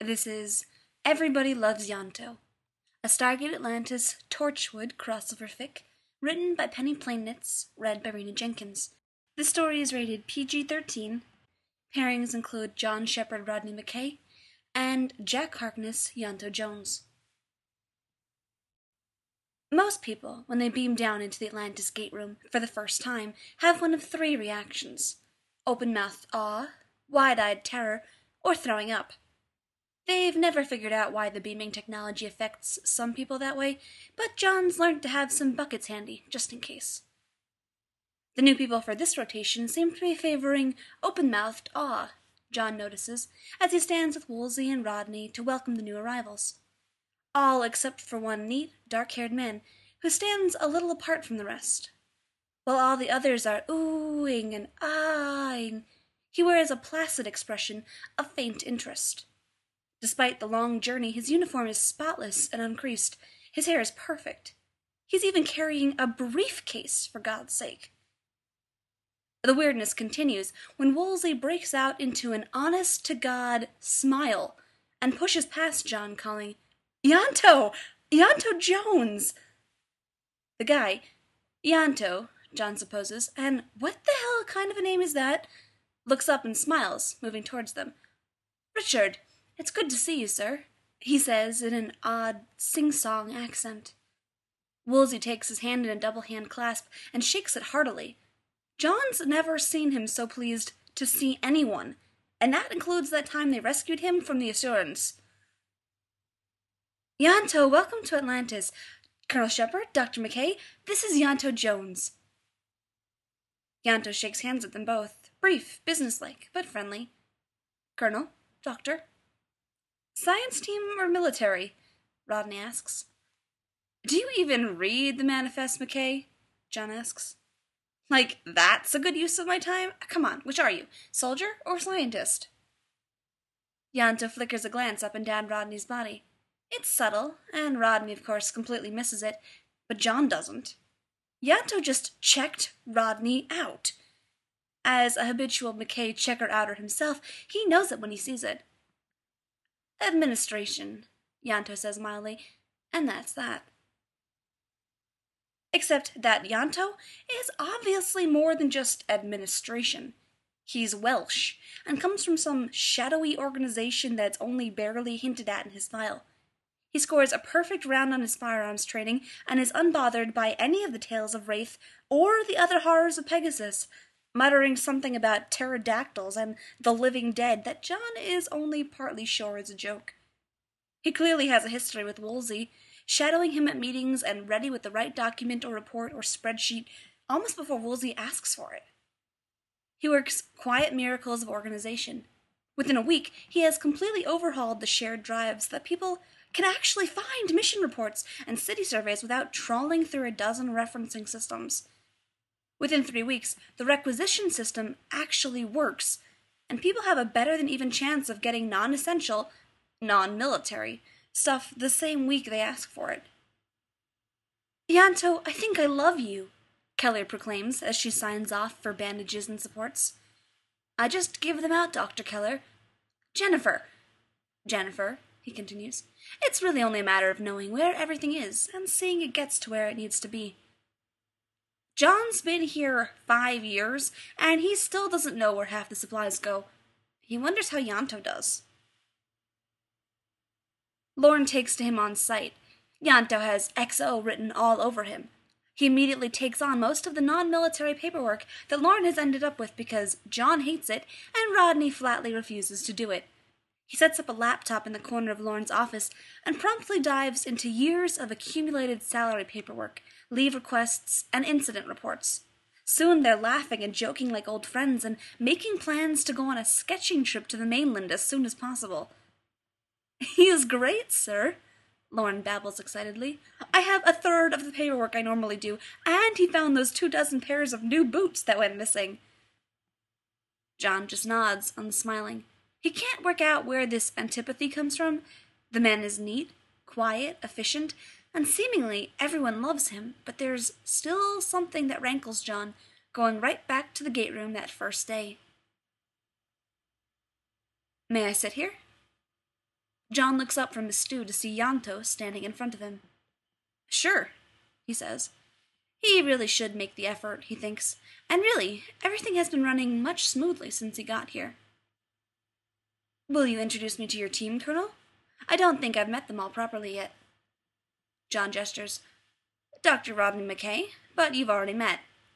This is Everybody Loves Ianto, a Stargate Atlantis Torchwood crossover fic, written by Penny Plainitz, read by Rena Jenkins. The story is rated PG-13. Pairings include John Shepard Rodney McKay and Jack Harkness Ianto Jones. Most people, when they beam down into the Atlantis gate room for the first time, have one of three reactions: open-mouthed awe, wide-eyed terror, or throwing up. They've never figured out why the beaming technology affects some people that way, but John's learned to have some buckets handy, just in case. The new people for this rotation seem to be favoring open-mouthed awe, John notices, as he stands with Woolsey and Rodney to welcome the new arrivals. All except for one neat, dark-haired man, who stands a little apart from the rest. While all the others are oohing and ahhing, he wears a placid expression of faint interest. Despite the long journey, his uniform is spotless and uncreased. His hair is perfect. He's even carrying a briefcase, for God's sake. The weirdness continues when Woolsey breaks out into an honest-to-God smile and pushes past John, calling, "Ianto! Ianto Jones!" The guy, Ianto, John supposes, and what the hell kind of a name is that, looks up and smiles, moving towards them. "Richard, it's good to see you, sir," he says in an odd, sing-song accent. Woolsey takes his hand in a double-hand clasp and shakes it heartily. John's never seen him so pleased to see anyone, and that includes that time they rescued him from the Assurance. "Ianto, welcome to Atlantis. Colonel Shepard, Dr. McKay, this is Ianto Jones." Ianto shakes hands with them both, brief, businesslike, but friendly. "Colonel, Doctor." "Science team or military?" Rodney asks. "Do you even read the manifest, McKay?" John asks. "Like, that's a good use of my time? Come on, which are you, soldier or scientist?" Ianto flickers a glance up and down Rodney's body. It's subtle, and Rodney, of course, completely misses it, but John doesn't. Ianto just checked Rodney out. As a habitual McKay checker-outer himself, he knows it when he sees it. "Administration," Ianto says mildly, and that's that. Except that Ianto is obviously more than just administration. He's Welsh, and comes from some shadowy organization that's only barely hinted at in his file. He scores a perfect round on his firearms training, and is unbothered by any of the tales of Wraith or the other horrors of Pegasus, muttering something about pterodactyls and the living dead that John is only partly sure is a joke. He clearly has a history with Woolsey, shadowing him at meetings and ready with the right document or report or spreadsheet almost before Woolsey asks for it. He works quiet miracles of organization. Within a week, he has completely overhauled the shared drives that people can actually find mission reports and city surveys without trawling through a dozen referencing systems. Within 3 weeks, the requisition system actually works, and people have a better than even chance of getting non-essential, non-military stuff the same week they ask for it. "Ianto, I think I love you," Keller proclaims as she signs off for bandages and supports. "I just give them out, Dr. Keller. Jennifer, he continues, it's really only a matter of knowing where everything is and seeing it gets to where it needs to be. John's been here 5 years, and he still doesn't know where half the supplies go. He wonders how Ianto does." Lorne takes to him on sight. Ianto has XO written all over him. He immediately takes on most of the non-military paperwork that Lorne has ended up with because John hates it and Rodney flatly refuses to do it. He sets up a laptop in the corner of Lorne's office and promptly dives into years of accumulated salary paperwork, leave requests, and incident reports. Soon they're laughing and joking like old friends and making plans to go on a sketching trip to the mainland as soon as possible. "He is great, sir," Lorne babbles excitedly. "I have a third of the paperwork I normally do, and he found those 24 pairs of new boots that went missing." John just nods, unsmiling. He can't work out where this antipathy comes from. The man is neat, quiet, efficient, and seemingly everyone loves him, but there's still something that rankles John, going right back to the gate room that first day. "May I sit here?" John looks up from his stew to see Ianto standing in front of him. Sure, he says. He really should make the effort, he thinks, and really, everything has been running much smoothly since he got here. Will you introduce me to your team, Colonel? I don't think I've met them all properly yet. John gestures. Dr. Rodney McKay, but you've already met.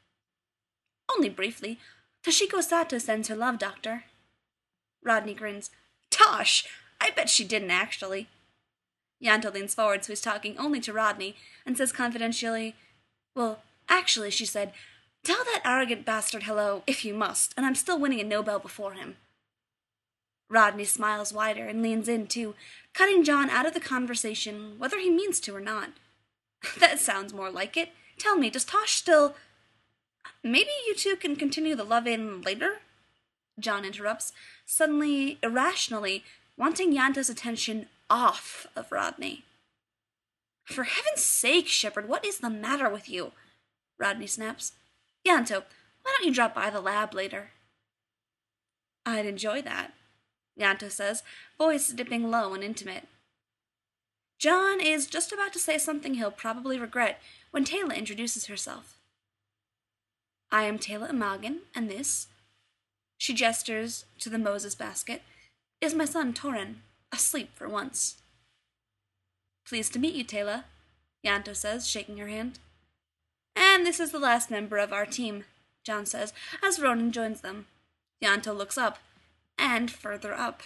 Only briefly. Toshiko Sato sends her love, Doctor. Rodney grins. Tosh! I bet she didn't actually. Ianto leans forward so he's talking only to Rodney and says confidentially, Well, actually, she said, tell that arrogant bastard hello, if you must, and I'm still winning a Nobel before him. Rodney smiles wider and leans in, too, cutting John out of the conversation, whether he means to or not. That sounds more like it. Tell me, does Tosh still... Maybe you two can continue the love-in later? John interrupts, suddenly, irrationally, wanting Ianto's attention off of Rodney. For heaven's sake, Shepard, what is the matter with you? Rodney snaps. Ianto, why don't you drop by the lab later? I'd enjoy that, Ianto says, voice dipping low and intimate. John is just about to say something he'll probably regret when Taylor introduces herself. I am Taylor Imogen, and this, she gestures to the Moses basket, is my son Torin, asleep for once. Pleased to meet you, Taylor, Ianto says, shaking her hand. And this is the last member of our team, John says, as Ronan joins them. Ianto looks up, and further up.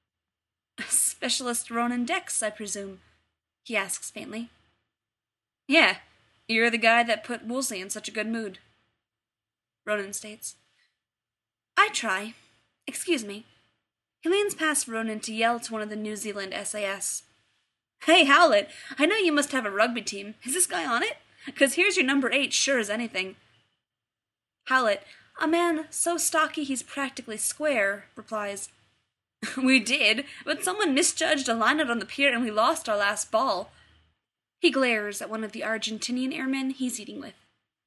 Specialist Ronan Dex, I presume, he asks faintly. Yeah, you're the guy that put Woolsey in such a good mood, Ronan states. I try. Excuse me. He leans past Ronan to yell to one of the New Zealand SAS. Hey, Howlett, I know you must have a rugby team. Is this guy on it? 'Cause here's your number 8 sure as anything. Howlett, a man so stocky he's practically square, replies, We did, but someone misjudged a line-out on the pier and we lost our last ball. He glares at one of the Argentinian airmen he's eating with.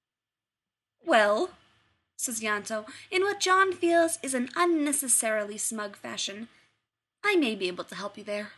Well, says Ianto, in what John feels is an unnecessarily smug fashion, I may be able to help you there.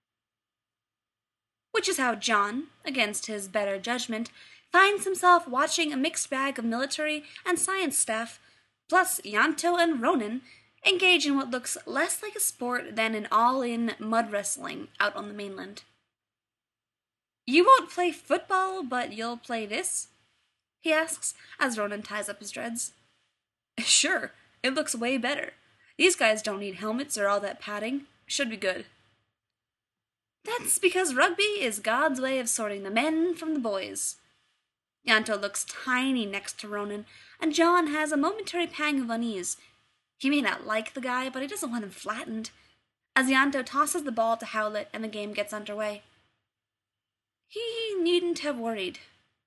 Which is how John, against his better judgment, finds himself watching a mixed bag of military and science staff, plus Ianto and Ronan, engage in what looks less like a sport than an all-in mud wrestling out on the mainland. You won't play football, but you'll play this? He asks, as Ronan ties up his dreads. Sure, it looks way better. These guys don't need helmets or all that padding. Should be good. That's because rugby is God's way of sorting the men from the boys. Ianto looks tiny next to Ronan, and John has a momentary pang of unease. He may not like the guy, but he doesn't want him flattened, as Ianto tosses the ball to Howlett and the game gets underway. He needn't have worried.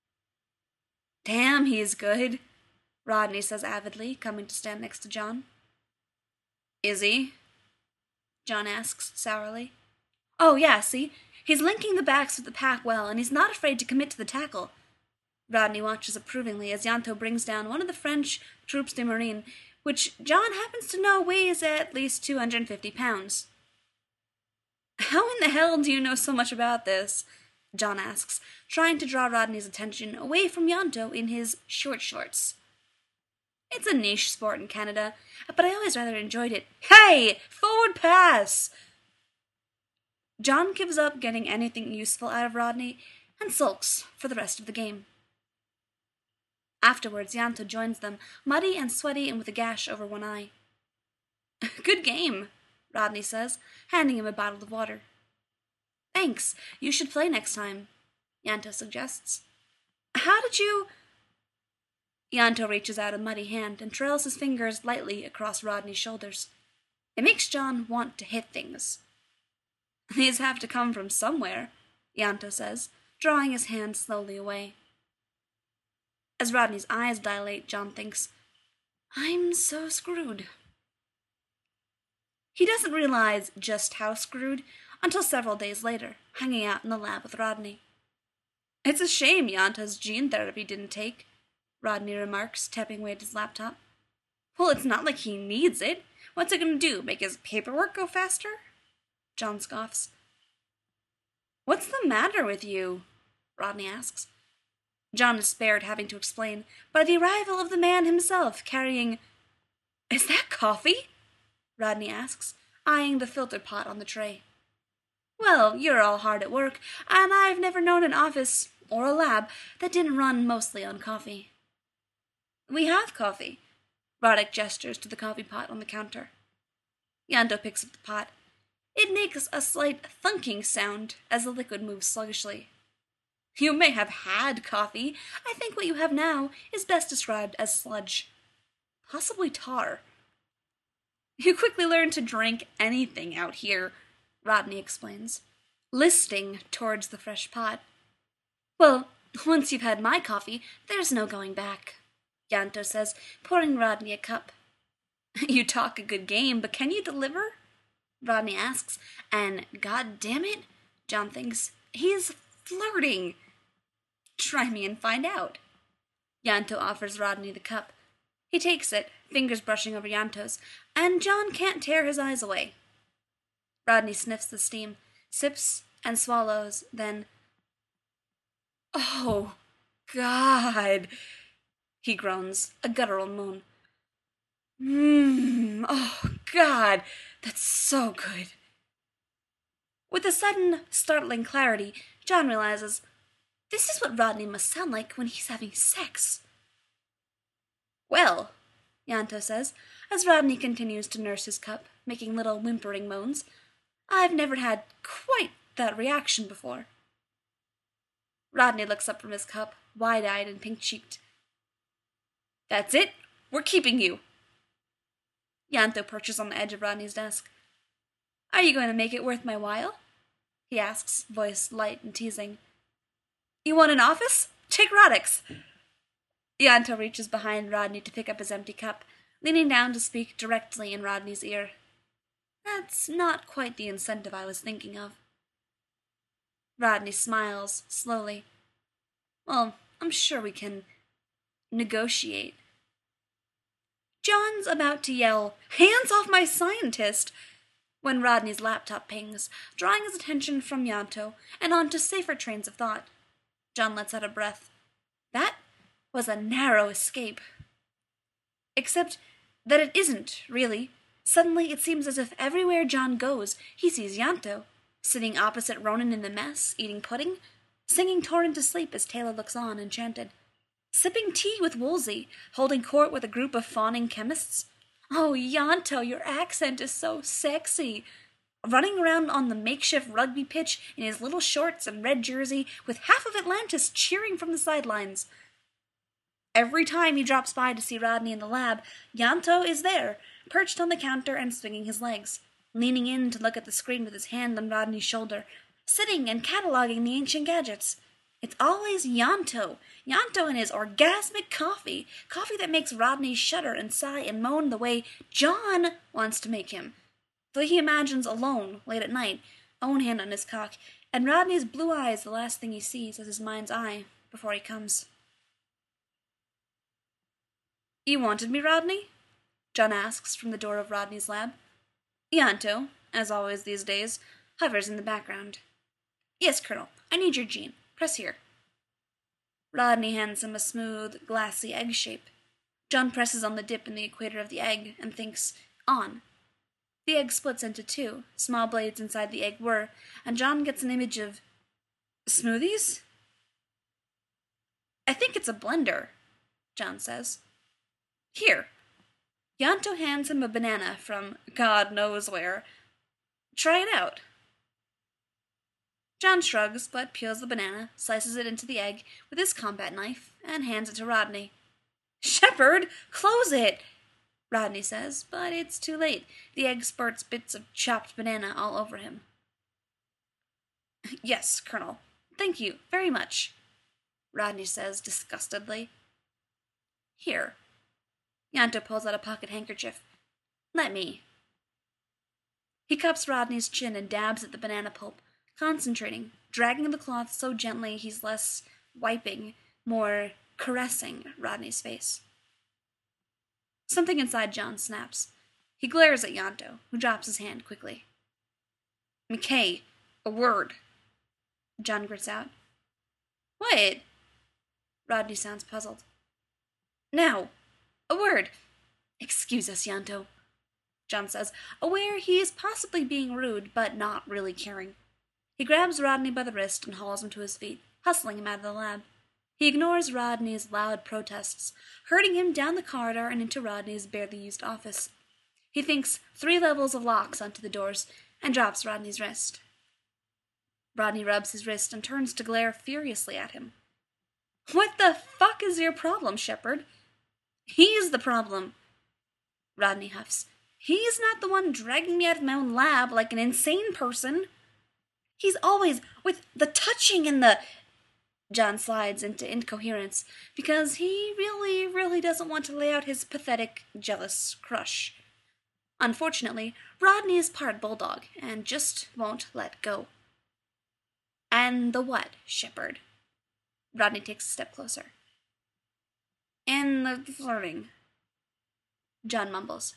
Damn, he's good, Rodney says avidly, coming to stand next to John. Is he? John asks sourly. Oh, yeah, see? He's linking the backs with the pack well, and he's not afraid to commit to the tackle. Rodney watches approvingly as Ianto brings down one of the French troupes de marine, which John happens to know weighs at least 250 pounds. How in the hell do you know so much about this? John asks, trying to draw Rodney's attention away from Ianto in his short shorts. It's a niche sport in Canada, but I always rather enjoyed it. Hey! Forward pass! John gives up getting anything useful out of Rodney and sulks for the rest of the game. Afterwards, Ianto joins them, muddy and sweaty and with a gash over one eye. Good game, Rodney says, handing him a bottle of water. Thanks, you should play next time, Ianto suggests. How did you... Ianto reaches out a muddy hand and trails his fingers lightly across Rodney's shoulders. It makes John want to hit things. These have to come from somewhere, Ianto says, drawing his hand slowly away. As Rodney's eyes dilate, John thinks, I'm so screwed. He doesn't realize just how screwed until several days later, hanging out in the lab with Rodney. It's a shame Ianto's gene therapy didn't take, Rodney remarks, tapping away at his laptop. Well, it's not like he needs it. What's it going to do, make his paperwork go faster? John scoffs. "What's the matter with you?" Rodney asks. John is spared having to explain by the arrival of the man himself, carrying... "Is that coffee?" Rodney asks, eyeing the filter pot on the tray. "Well, you're all hard at work, and I've never known an office, or a lab, that didn't run mostly on coffee." "We have coffee." Roddick gestures to the coffee pot on the counter. Yanto picks up the pot. It makes a slight thunking sound as the liquid moves sluggishly. "You may have had coffee. I think what you have now is best described as sludge. Possibly tar." "You quickly learn to drink anything out here," Rodney explains, listing towards the fresh pot. "Well, once you've had my coffee, there's no going back," Yanto says, pouring Rodney a cup. "You talk a good game, but can you deliver?" Rodney asks, and god damn it, John thinks, he's flirting. "Try me and find out." Yanto offers Rodney the cup. He takes it, fingers brushing over Yanto's, and John can't tear his eyes away. Rodney sniffs the steam, sips, and swallows, then... "Oh, God," he groans, a guttural moan. Oh, God, that's so good." With a sudden, startling clarity, John realizes this is what Rodney must sound like when he's having sex. "Well," Yanto says, as Rodney continues to nurse his cup, making little whimpering moans, "I've never had quite that reaction before." Rodney looks up from his cup, wide-eyed and pink-cheeked. "That's it. We're keeping you." Yanto perches on the edge of Rodney's desk. "Are you going to make it worth my while?" he asks, voice light and teasing. "You want an office? Take Roddick's." Yanto reaches behind Rodney to pick up his empty cup, leaning down to speak directly in Rodney's ear. "That's not quite the incentive I was thinking of." Rodney smiles, slowly. "Well, I'm sure we can negotiate." John's about to yell, "Hands off my scientist!" when Rodney's laptop pings, drawing his attention from Yanto and onto safer trains of thought. John lets out a breath. That was a narrow escape. Except that it isn't, really. Suddenly it seems as if everywhere John goes, he sees Yanto, sitting opposite Ronan in the mess, eating pudding, singing Torrin to sleep as Taylor looks on, enchanted, sipping tea with Woolsey, holding court with a group of fawning chemists. "Oh, Yanto, your accent is so sexy." Running around on the makeshift rugby pitch in his little shorts and red jersey, with half of Atlantis cheering from the sidelines. Every time he drops by to see Rodney in the lab, Yanto is there, perched on the counter and swinging his legs, leaning in to look at the screen with his hand on Rodney's shoulder, sitting and cataloging the ancient gadgets. It's always Yanto and his orgasmic coffee that makes Rodney shudder and sigh and moan the way John wants to make him. Though he imagines alone, late at night, own hand on his cock, and Rodney's blue eyes the last thing he sees as his mind's eye before he comes. "You wanted me, Rodney?" John asks from the door of Rodney's lab. Yanto, as always these days, hovers in the background. "Yes, Colonel, I need your gene. Press here." Rodney hands him a smooth, glassy egg shape. John presses on the dip in the equator of the egg and thinks, "On." The egg splits into two, small blades inside the egg whir, and John gets an image of... smoothies? "I think it's a blender," John says. "Here." Yanto hands him a banana from God knows where. "Try it out." John shrugs, but peels the banana, slices it into the egg with his combat knife, and hands it to Rodney. "Shepard, close it!" Rodney says, but it's too late. The egg spurts bits of chopped banana all over him. "Yes, Colonel. Thank you very much," Rodney says disgustedly. "Here." Yanto pulls out a pocket handkerchief. "Let me." He cups Rodney's chin and dabs at the banana pulp, concentrating, dragging the cloth so gently he's less wiping, more caressing Rodney's face. Something inside John snaps. He glares at Yanto, who drops his hand quickly. "McKay, a word." John grits out. What? Rodney sounds puzzled. Now, a word. Excuse us, Ianto, John says, aware he is possibly being rude, but not really caring. He grabs Rodney by the wrist and hauls him to his feet, hustling him out of the lab. He ignores Rodney's loud protests, herding him down the corridor and into Rodney's barely used office. He thinks 3 levels of locks onto the doors and drops Rodney's wrist. Rodney rubs his wrist and turns to glare furiously at him. What the fuck is your problem, Shepard? He's the problem. Rodney huffs. He's not the one dragging me out of my own lab like an insane person. He's always with the touching and the... John slides into incoherence because he really doesn't want to lay out his pathetic, jealous crush. Unfortunately, Rodney is part bulldog and just won't let go. And the what, Shepard? Rodney takes a step closer. And the flirting. John mumbles.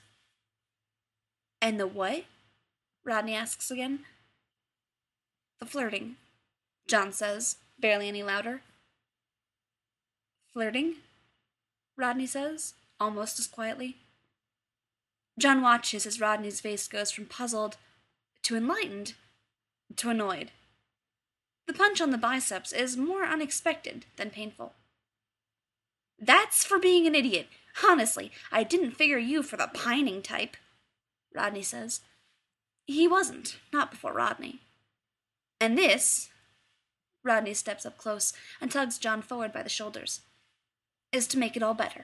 And the what? Rodney asks again. The flirting, John says, barely any louder. Flirting? Rodney says, almost as quietly. John watches as Rodney's face goes from puzzled to enlightened to annoyed. The punch on the biceps is more unexpected than painful. That's for being an idiot. Honestly, I didn't figure you for the pining type, Rodney says. He wasn't, not before Rodney. And this, Rodney steps up close and tugs John forward by the shoulders, is to make it all better.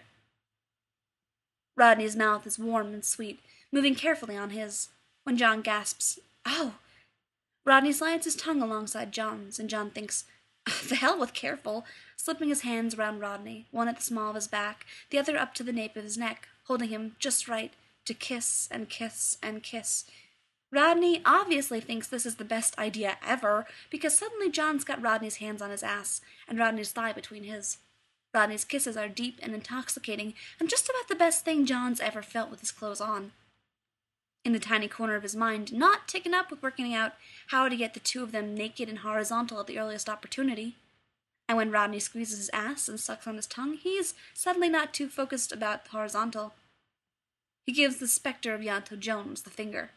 Rodney's mouth is warm and sweet, moving carefully on his. When John gasps, "Oh!" Rodney slides his tongue alongside John's, and John thinks, the hell with careful, slipping his hands around Rodney, one at the small of his back, the other up to the nape of his neck, holding him just right to kiss and kiss and kiss. Rodney obviously thinks this is the best idea ever, because suddenly John's got Rodney's hands on his ass, and Rodney's thigh between his. Rodney's kisses are deep and intoxicating, and just about the best thing John's ever felt with his clothes on. In the tiny corner of his mind, not taken up with working out how to get the two of them naked and horizontal at the earliest opportunity. And when Rodney squeezes his ass and sucks on his tongue, he's suddenly not too focused about the horizontal. He gives the specter of Ianto Jones the finger.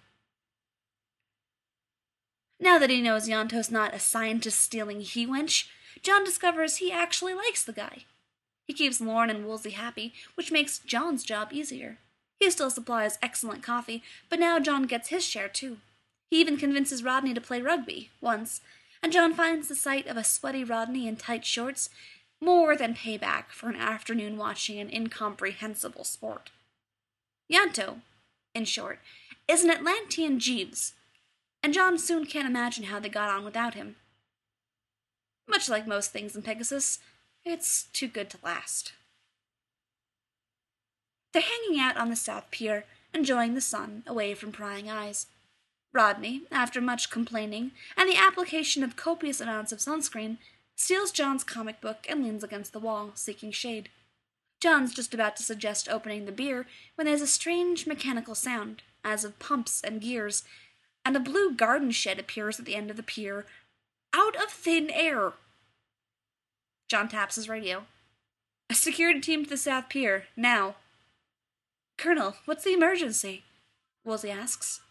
Now that he knows Ianto's not a scientist-stealing he-wench, John discovers he actually likes the guy. He keeps Lorne and Woolsey happy, which makes John's job easier. He still supplies excellent coffee, but now John gets his share too. He even convinces Rodney to play rugby, once, and John finds the sight of a sweaty Rodney in tight shorts more than payback for an afternoon watching an incomprehensible sport. Ianto, in short, is an Atlantean Jeeves, and John soon can't imagine how they got on without him. Much like most things in Pegasus, it's too good to last. They're hanging out on the South Pier, enjoying the sun, away from prying eyes. Rodney, after much complaining and the application of copious amounts of sunscreen, steals John's comic book and leans against the wall, seeking shade. John's just about to suggest opening the beer when there's a strange mechanical sound, as of pumps and gears, and a blue garden shed appears at the end of the pier, out of thin air. John taps his radio. A security team to the South Pier, now. Colonel, what's the emergency? Woolsey asks.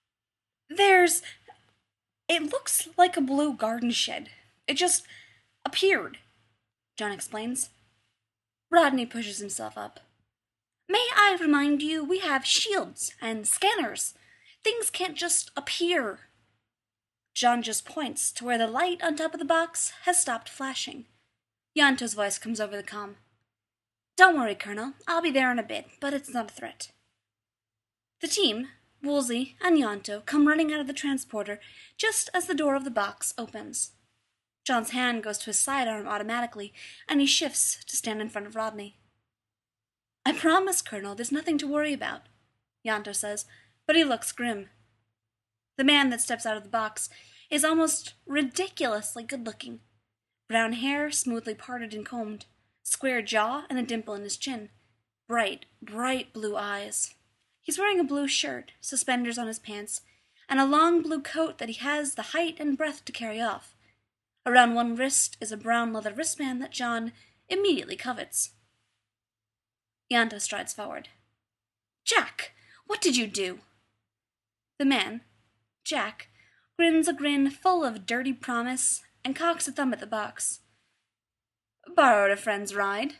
It looks like a blue garden shed. It just appeared, John explains. Rodney pushes himself up. May I remind you, we have shields and scanners. Things can't just appear. John just points to where the light on top of the box has stopped flashing. Ianto's voice comes over the comm. Don't worry, Colonel. I'll be there in a bit, but it's not a threat. The team, Woolsey and Ianto, come running out of the transporter just as the door of the box opens. John's hand goes to his sidearm automatically, and he shifts to stand in front of Rodney. I promise, Colonel, there's nothing to worry about, Ianto says, but he looks grim. The man that steps out of the box is almost ridiculously good-looking. Brown hair smoothly parted and combed, square jaw and a dimple in his chin, bright blue eyes. He's wearing a blue shirt, suspenders on his pants, and a long blue coat that he has the height and breadth to carry off. Around one wrist is a brown leather wristband that John immediately covets. Ianto strides forward. Jack, what did you do? The man, Jack, grins a grin full of dirty promise and cocks a thumb at the box. Borrowed a friend's ride.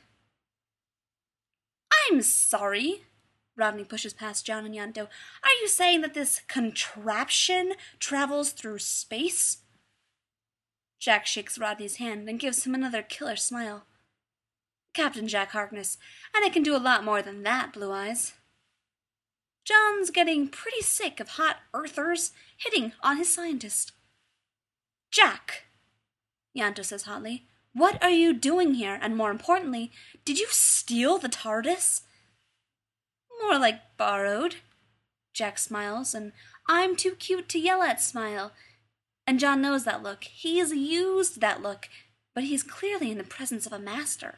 I'm sorry. Rodney pushes past John and Ianto. Are you saying that this contraption travels through space? Jack shakes Rodney's hand and gives him another killer smile. Captain Jack Harkness, and I can do a lot more than that, Blue Eyes. John's getting pretty sick of hot earthers hitting on his scientist. Jack, Ianto says hotly, what are you doing here? And more importantly, did you steal the TARDIS? More like borrowed. Jack smiles, and I'm too cute to yell at smile. And John knows that look. He's used that look, but he's clearly in the presence of a master.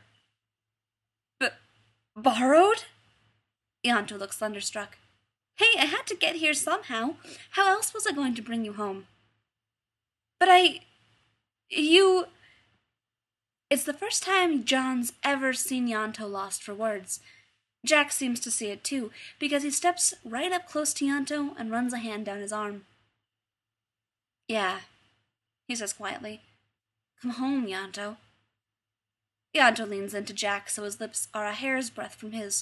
Borrowed? Ianto looks thunderstruck. Hey, I had to get here somehow. How else was I going to bring you home? But It's the first time John's ever seen Ianto lost for words. Jack seems to see it too, because he steps right up close to Ianto and runs a hand down his arm. Yeah, he says quietly. Come home, Ianto. Ianto leans into Jack so his lips are a hair's breadth from his.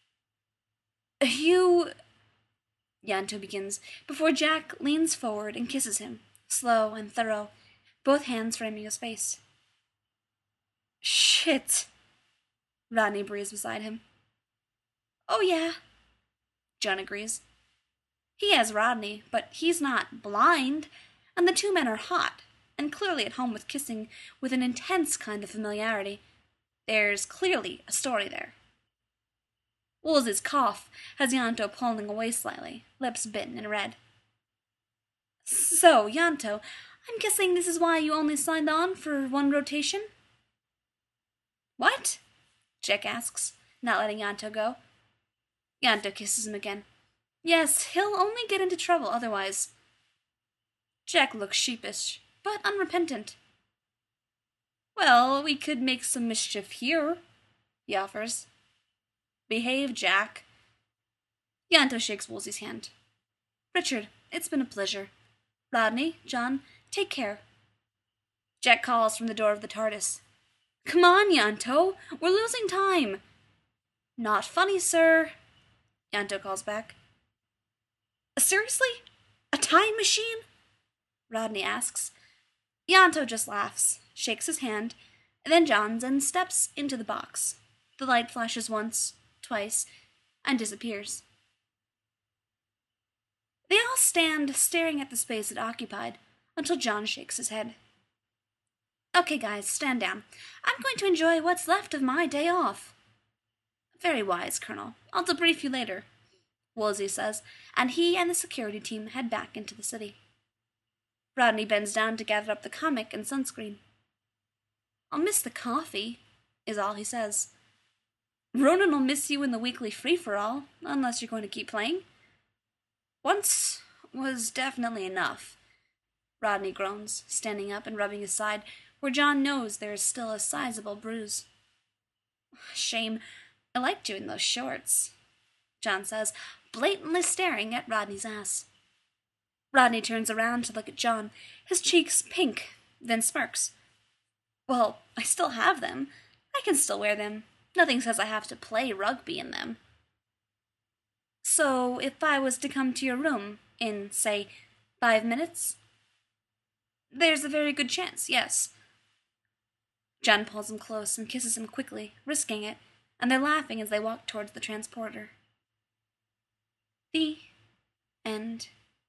Ianto begins, before Jack leans forward and kisses him, slow and thorough, both hands framing his face. Shit, Rodney breathes beside him. Oh yeah, John agrees. He has Rodney, but he's not blind, and the two men are hot, and clearly at home with kissing with an intense kind of familiarity. There's clearly a story there. Woolsey's cough has Ianto pulling away slightly, lips bitten and red. So, Ianto, I'm guessing this is why you only signed on for one rotation? What? Jack asks, not letting Ianto go. Ianto kisses him again. Yes, he'll only get into trouble otherwise. Jack looks sheepish, but unrepentant. Well, we could make some mischief here, he offers. Behave, Jack. Ianto shakes Woolsey's hand. Richard, it's been a pleasure. Rodney, John, take care. Jack calls from the door of the TARDIS. Come on, Ianto, we're losing time. Not funny, sir, Ianto calls back. Seriously? A time machine? Rodney asks. Ianto just laughs, shakes his hand, and then Johns and steps into the box. The light flashes once, twice, and disappears. They all stand staring at the space it occupied until John shakes his head. Okay, guys, stand down. I'm going to enjoy what's left of my day off. Very wise, Colonel. I'll debrief you later, Woolsey says, and he and the security team head back into the city. Rodney bends down to gather up the comic and sunscreen. I'll miss the coffee, is all he says. Ronan will miss you in the weekly free-for-all, unless you're going to keep playing. Once was definitely enough, Rodney groans, standing up and rubbing his side, where John knows there is still a sizable bruise. Shame. I liked you in those shorts, John says, blatantly staring at Rodney's ass. Rodney turns around to look at John, his cheeks pink, then smirks. Well, I still have them. I can still wear them. Nothing says I have to play rugby in them. So, if I was to come to your room in, say, 5 minutes? There's a very good chance, yes. John pulls him close and kisses him quickly, risking it, and they're laughing as they walk towards the transporter. The end.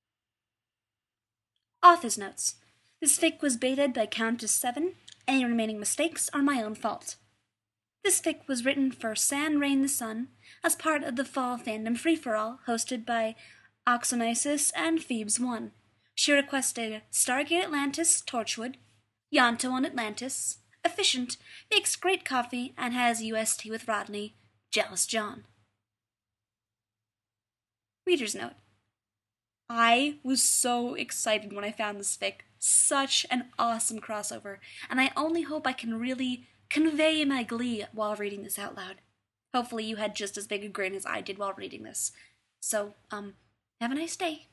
Author's notes. This fic was baited by Countess 7. Any remaining mistakes are my own fault. This fic was written for San Rain the Sun as part of the Fall Fandom Free-For-All hosted by Oxonisis and Phoebes1. She requested Stargate Atlantis, Torchwood, Ianto on Atlantis, Efficient, makes great coffee, and has UST with Rodney, Jealous John. Reader's note. I was so excited when I found this fic. Such an awesome crossover, and I only hope I can really convey my glee while reading this out loud. Hopefully you had just as big a grin as I did while reading this. So, have a nice day.